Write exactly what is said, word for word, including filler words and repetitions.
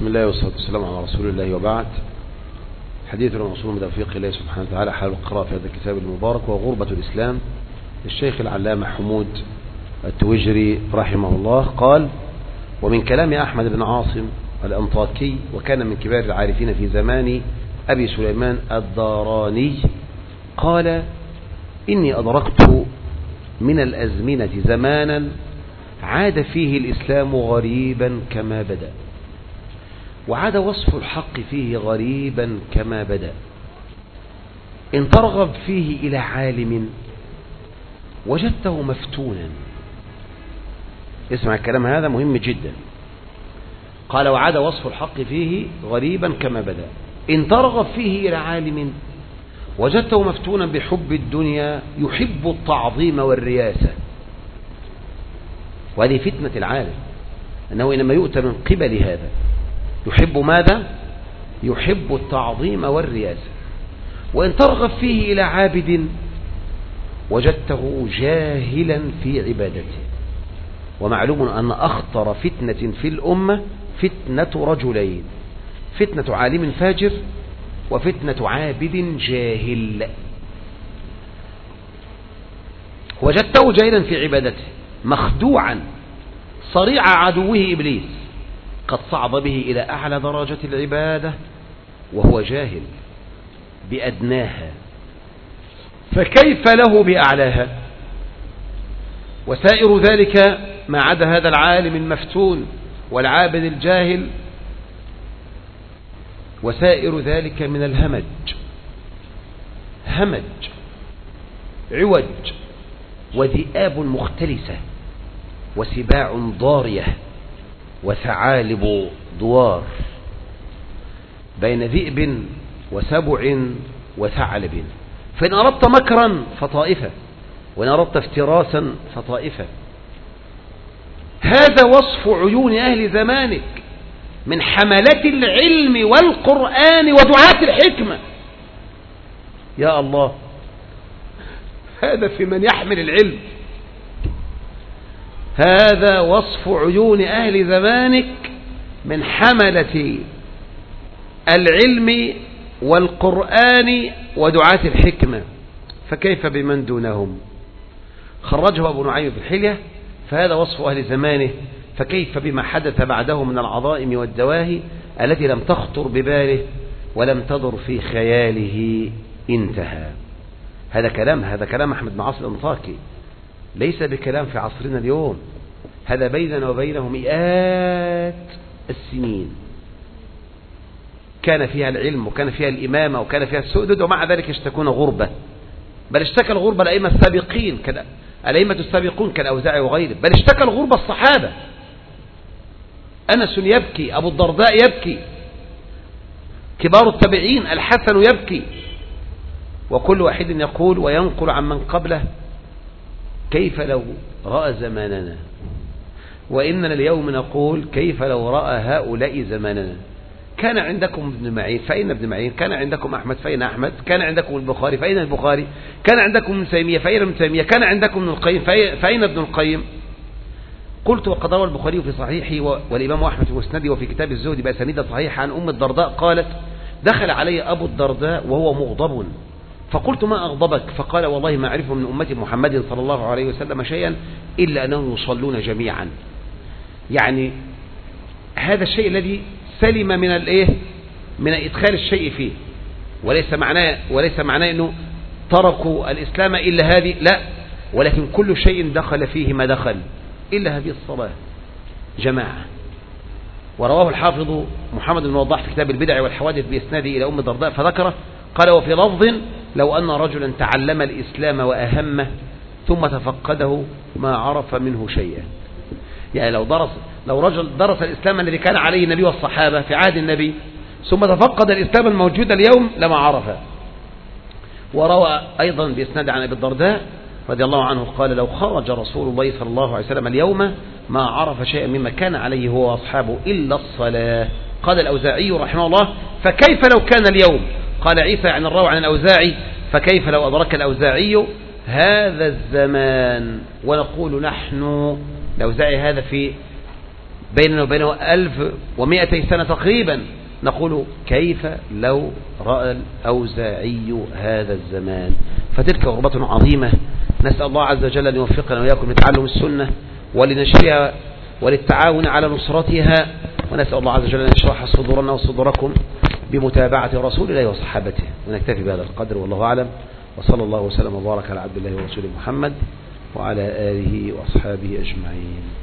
بسم الله والصلاة والسلام على رسول الله، وبعد. حديثنا موصول من توفيق الله سبحانه وتعالى حال القراءة في هذا الكتاب المبارك وغربة الإسلام للشيخ العلامة حمود التويجري رحمه الله. قال: ومن كلام أحمد بن عاصم الأنطاكي، وكان من كبار العارفين في زمان أبي سليمان الداراني، قال: إني أدركت من الأزمنة زمانا عاد فيه الإسلام غريبا كما بدأ، وعاد وصف الحق فيه غريبا كما بدأ. إن ترغب فيه إلى عالم وجدته مفتونا. اسمع الكلام هذا مهم جدا. قال: وعاد وصف الحق فيه غريبا كما بدأ. إن ترغب فيه إلى عالم وجدته مفتونا بحب الدنيا يحب التعظيم والرياسة. وهذه فتنة العالم، أنه إنما يؤتى من قبل هذا يحب ماذا؟ يحب التعظيم والرياسة. وإن ترغب فيه إلى عابد وجدته جاهلا في عبادته. ومعلوم أن أخطر فتنة في الأمة فتنة رجلين: فتنة عالم فاجر، وفتنة عابد جاهل. وجدته جاهلا في عبادته مخدوعا صريع عدوه إبليس، قد صعد به إلى أعلى درجة العبادة وهو جاهل بأدناها، فكيف له بأعلاها؟ وسائر ذلك ما عدا هذا العالم المفتون والعابد الجاهل، وسائر ذلك من الهمج، همج عوج وذئاب مختلسة وسباع ضارية وثعالب دوار، بين ذئب وسبع وثعلب. فإن أردت مكرا فطائفة، وإن أردت افتراسا فطائفة. هذا وصف عيون أهل زمانك من حملة العلم والقرآن ودعاة الحكمة. يا الله، هذا في من يحمل العلم. هذا وصف عيون أهل زمانك من حملة العلم والقرآن ودعاة الحكمة، فكيف بمن دونهم؟ خرجه أبو نعيم في الحلية، فهذا وصف أهل زمانه، فكيف بما حدث بعده من العظائم والدواهي التي لم تخطر بباله ولم تدر في خياله. انتهى. هذا كلام هذا كلام أحمد بن عاصم الأنطاكي، ليس بكلام في عصرنا اليوم. هذا بيننا وبينه مئات السنين كان فيها العلم وكان فيها الإمامة وكان فيها السؤدد، ومع ذلك يشتكون غربة. بل اشتكى الغربة الأئمة السابقين الأئمة السابقون كالأوزاعي وغيره، بل اشتكى الغربة الصحابة. أنس يبكي، أبو الدرداء يبكي، كبار التابعين الحسن يبكي، وكل واحد يقول وينقل عن من قبله: كيف لو رأى زماننا؟ وإننا اليوم نقول: كيف لو رأى هؤلاء زماننا؟ كان عندكم ابن معين فأين ابن معين؟ كان عندكم أحمد فأين أحمد؟ كان عندكم البخاري فأين البخاري؟ كان عندكم ابن تيمية فأين ابن تيمية؟ كان عندكم ابن القيم فأين ابن القيم؟ قلت: وقد روى البخاري في صحيحه والإمام أحمد في مسنده وفي كتاب الزهد بأسانيد صحيحة عن أم الدرداء قالت: دخل علي أبو الدرداء وهو مغضب، فقلت: ما أغضبك؟ فقال: والله ما أعرف من أمة محمد صلى الله عليه وسلم شيئا إلا أنهم يصلون جميعا. يعني هذا الشيء الذي سلم من الايه من إدخال الشيء فيه، وليس معناه وليس معناه انه تركوا الإسلام إلا هذه، لا، ولكن كل شيء دخل فيه ما دخل إلا هذه الصلاة جماعة. ورواه الحافظ محمد بن وضاح في كتاب البدع والحوادث بإسناده إلى أم الدرداء فذكره، قال: وفي لفظ: لو أن رجلا تعلم الإسلام وأهمه ثم تفقده ما عرف منه شيئا. يعني لو درس لو رجل درس الإسلام الذي كان عليه النبي والصحابة في عهد النبي ثم تفقد الإسلام الموجود اليوم لما عرفه. وروى أيضا بإسناد عن أبي الدرداء رضي الله عنه قال: لو خرج رسول الله صلى الله عليه وسلم اليوم ما عرف شيئا مما كان عليه هو وأصحابه إلا الصلاة. قال الأوزاعي رحمه الله: فكيف لو كان اليوم؟ قال عيسى عن الراوي عن الأوزاعي: فكيف لو أدرك الأوزاعي هذا الزمان؟ ونقول نحن الأوزاعي هذا في بيننا وبينه ألف ومائتي سنة تقريبا، نقول كيف لو رأى الأوزاعي هذا الزمان؟ فتلك غربة عظيمة. نسأل الله عز وجل أن يوفقنا وإياكم لتعلم السنة ولنشرها وللتعاون على نصرتها، ونسأل الله عز وجل أن يشرح صدورنا وصدوركم بمتابعة رسول الله وصحابته. ونكتفي بهذا القدر والله أعلم، وصلى الله وسلم وبارك على عبد الله ورسوله محمد وعلى آله وأصحابه أجمعين.